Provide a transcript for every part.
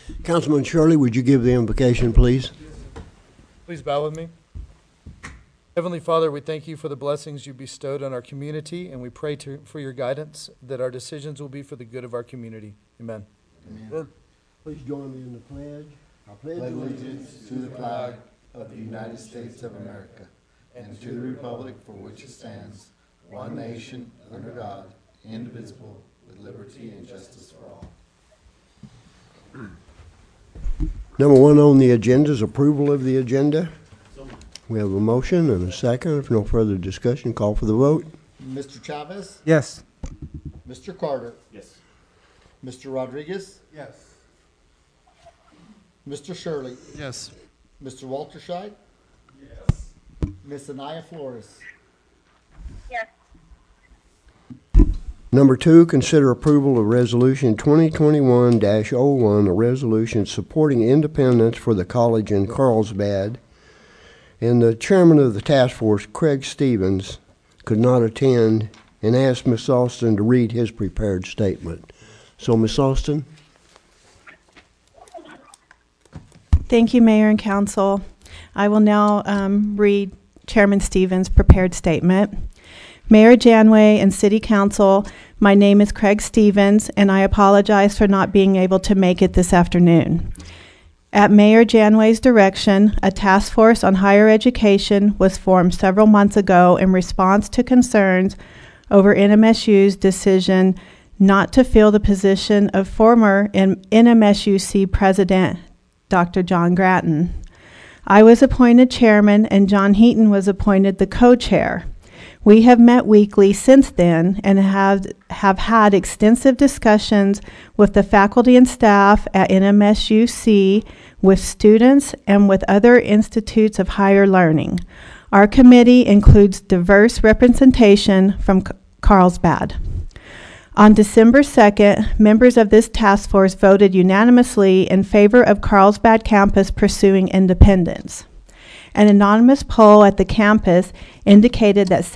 Councilman Shirley, would you give the invocation, please? Please bow with me. Heavenly Father, we thank you for the blessings you bestowed on our community, and we pray for your guidance, that our decisions will be for the good of our community. Amen. Amen. Please join me in the pledge. I pledge allegiance to the flag of the United States of America and to the republic for which it stands, one nation, under God, indivisible, with liberty and justice for all. Number one on the agenda is approval of the agenda. We have a motion and a second. If no further discussion, call for the vote. Mr. Chavez? Yes. Mr. Carter? Yes. Mr. Rodriguez? Yes. Mr. Shirley? Yes. Mr. Walter Scheid? Yes. Ms. Anaya Flores? Yes. Number two, consider approval of Resolution 2021-01, a resolution supporting independence for the college in Carlsbad. And the chairman of the task force, Craig Stevens, could not attend and asked Ms. Austin to read his prepared statement. So, Ms. Austin? Thank you, Mayor and Council. I will now read Chairman Stevens' prepared statement. Mayor Janway and City Council, my name is Craig Stevens, and I apologize for not being able to make it this afternoon. At Mayor Janway's direction, a task force on higher education was formed several months ago in response to concerns over NMSU's decision not to fill the position of former NMSUC President, Dr. John Grattan. I was appointed chairman, and John Heaton was appointed the co-chair. We have met weekly since then and have had extensive discussions with the faculty and staff at NMSUC, with students, and with other institutes of higher learning. Our committee includes diverse representation from Carlsbad. On December 2nd, members of this task force voted unanimously in favor of Carlsbad campus pursuing independence. An anonymous poll at the campus indicated that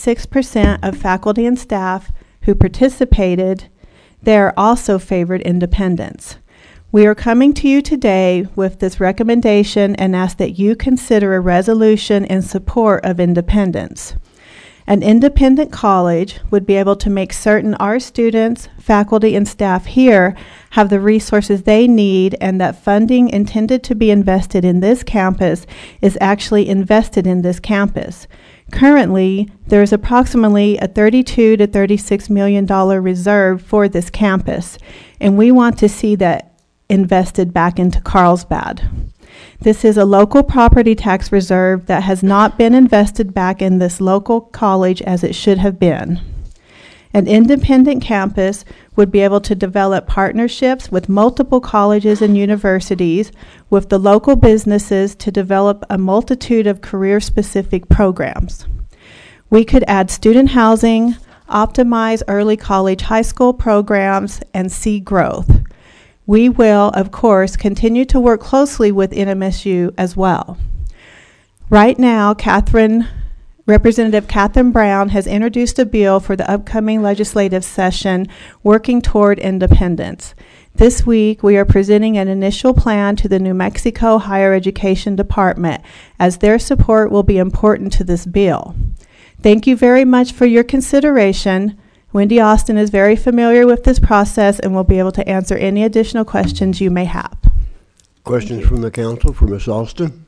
76% of faculty and staff who participated there also favored independence. We are coming to you today with this recommendation and ask that you consider a resolution in support of independence. An independent college would be able to make certain our students, faculty, and staff here have the resources they need, and that funding intended to be invested in this campus is actually invested in this campus. Currently, there is approximately a $32 to $36 million reserve for this campus, and we want to see that invested back into Carlsbad. This is a local property tax reserve that has not been invested back in this local college as it should have been. An independent campus would be able to develop partnerships with multiple colleges and universities with the local businesses to develop a multitude of career-specific programs. We could add student housing, optimize early college high school programs, and see growth. We will, of course, continue to work closely with NMSU as well. Right now, Representative Catherine Brown has introduced a bill for the upcoming legislative session working toward independence. This week, we are presenting an initial plan to the New Mexico Higher Education Department, as their support will be important to this bill. Thank you very much for your consideration. Wendy Austin is very familiar with this process and will be able to answer any additional questions you may have. Questions from the council for Ms. Austin?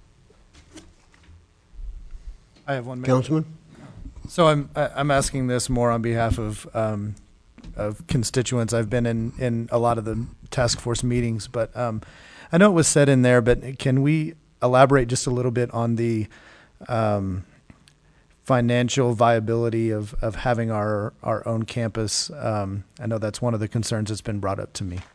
I have one minute. Councilman? So I'm asking this more on behalf of constituents. I've been in a lot of the task force meetings, but I know it was said in there, but can we elaborate just a little bit on the financial viability of having our own campus? I know that's one of the concerns that's been brought up to me.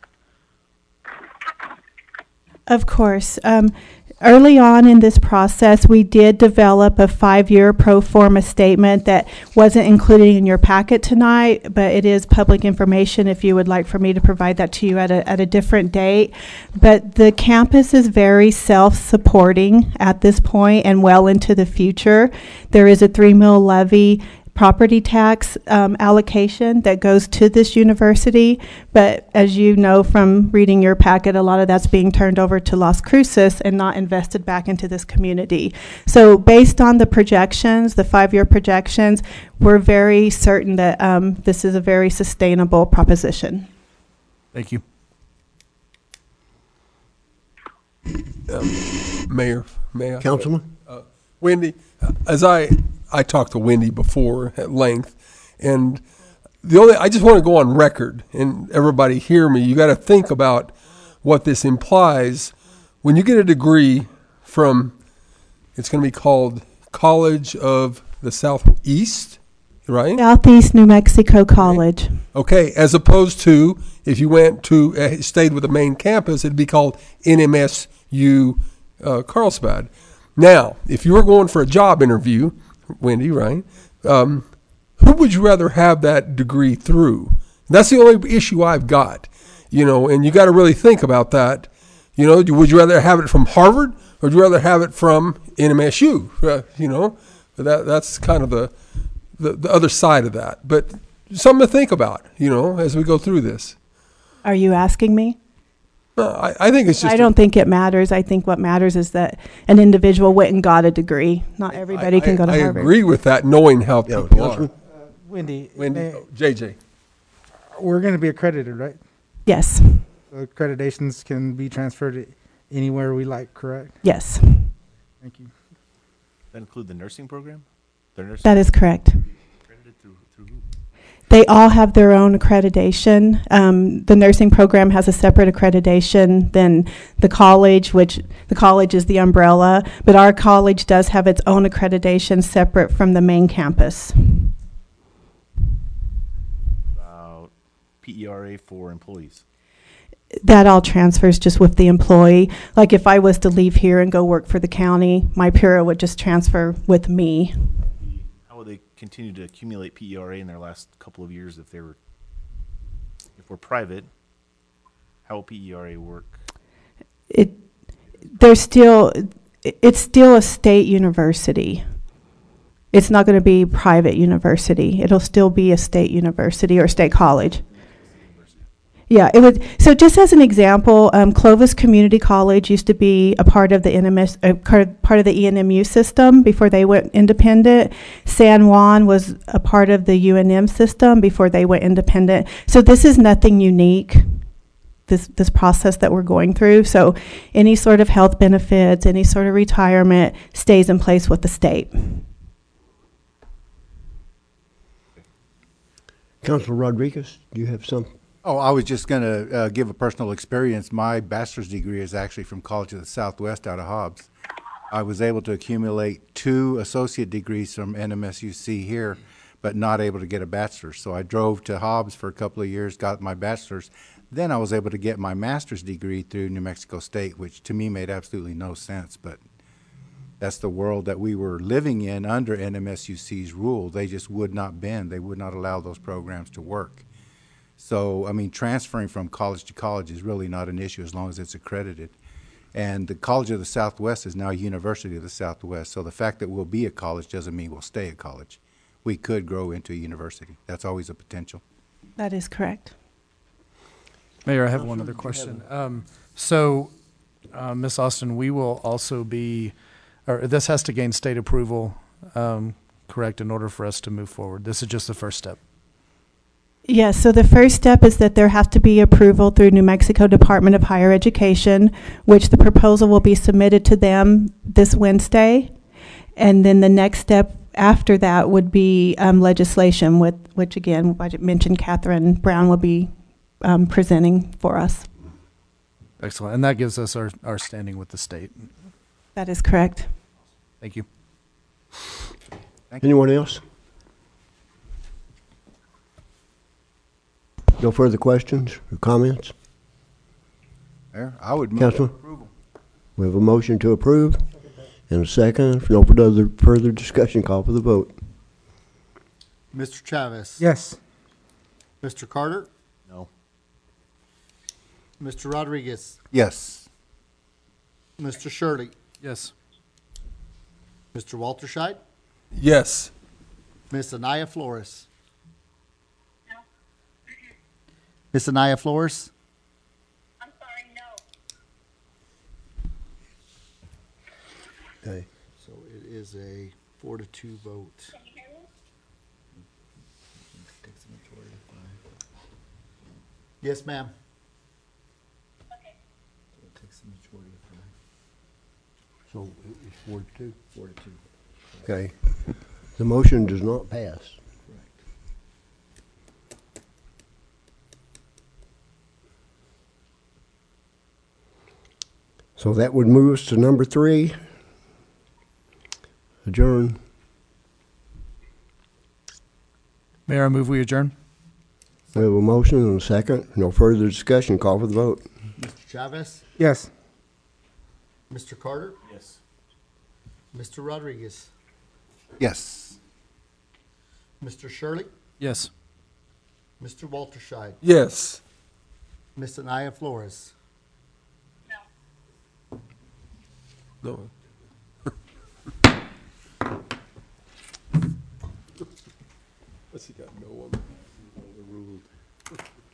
Of course. Early on in this process, we did develop a 5-year pro forma statement that wasn't included in your packet tonight, but it is public information if you would like for me to provide that to you at a different date. But the campus is very self-supporting at this point and well into the future. There is a 3 mil levy property tax allocation that goes to this university. But as you know from reading your packet, a lot of that's being turned over to Las Cruces and not invested back into this community. So based on the projections, the 5-year projections, we're very certain that this is a very sustainable proposition. Thank you. Mayor, Councilman? Wendy, as I talked to Wendy before at length, and I just want to go on record and everybody hear me. You got to think about what this implies when you get a degree from, it's going to be called College of the Southeast, right? Southeast New Mexico College. Okay, as opposed to if you went to stayed with the main campus, it'd be called NMSU Carlsbad. Now, if you were going for a job interview, Wendy, right? Who would you rather have that degree through? That's the only issue I've got, and you got to really think about that. Would you rather have it from Harvard or would you rather have it from NMSU? That's kind of the other side of that. But something to think about, as we go through this. Are you asking me? I think it's just. I don't think it matters. I think what matters is that an individual went and got a degree. Not everybody can go to Harvard. I agree with that, knowing how people are. Wendy, JJ. we're going to be accredited, right? Yes. So accreditations can be transferred anywhere we like, correct? Yes. Thank you. That include the nursing program? Their nursing That is correct. accredited through who? They all have their own accreditation. The nursing program has a separate accreditation than the college, which the college is the umbrella, but our college does have its own accreditation separate from the main campus. About PERA for employees. That all transfers just with the employee. Like if I was to leave here and go work for the county, my PERA would just transfer with me. How will they continue to accumulate PERA in their last couple of years if we're private? How will PERA work? It's still a state university. It's not going to be private university. It'll still be a state university or state college. Yeah, it would. So just as an example, Clovis Community College used to be a part of the part of the ENMU system before they went independent. San Juan was a part of the UNM system before they went independent. So this is nothing unique, this process that we're going through. So any sort of health benefits, any sort of retirement stays in place with the state. Councilor Rodriguez, do you have something? Oh, I was just going to give a personal experience. My bachelor's degree is actually from College of the Southwest out of Hobbs. I was able to accumulate 2 associate degrees from NMSUC here, but not able to get a bachelor's. So I drove to Hobbs for a couple of years, got my bachelor's. Then I was able to get my master's degree through New Mexico State, which to me made absolutely no sense, but that's the world that we were living in under NMSUC's rule. They just would not bend. They would not allow those programs to work. So, I mean, transferring from college to college is really not an issue as long as it's accredited. And the College of the Southwest is now University of the Southwest. So the fact that we'll be a college doesn't mean we'll stay a college. We could grow into a university. That's always a potential. That is correct. Mayor, I have one other question. Ms. Austin, we will also be, or this has to gain state approval, correct, in order for us to move forward. This is just the first step. Yes, so the first step is that there has to be approval through New Mexico Department of Higher Education, which the proposal will be submitted to them this Wednesday. And then the next step after that would be legislation, which again, I mentioned Catherine Brown will be presenting for us. Excellent. And that gives us our standing with the state. That is correct. Thank you. Anyone else? No further questions or comments? Mayor, I would move Councilman? approval. We have a motion to approve and a second. If no further discussion, call for the vote. Mr. Chavez? Yes. Mr. Carter? No. Mr. Rodriguez? Yes. Mr. Shirley? Yes. Mr. Walter Scheid? Yes. Miss Anaya Flores. No. Miss Anaya Flores. I'm sorry, no. Okay. So it is a 4-2 vote. Can you hear me? Takes a majority of 5. Yes, ma'am. Okay. It takes a majority of 5. So it's 4-2. 4-2. Okay. The motion does not pass. Correct. So that would move us to number 3. Adjourn. Mayor, I move we adjourn. We have a motion and a second. No further discussion. Call for the vote. Mr. Chavez. Yes. Mr. Carter. Yes. Mr. Rodriguez. Yes. Mr. Shirley. Yes. Mr. Walterscheid. Yes. Miss Anaya Flores. No. No. What's he got? No one. Overruled.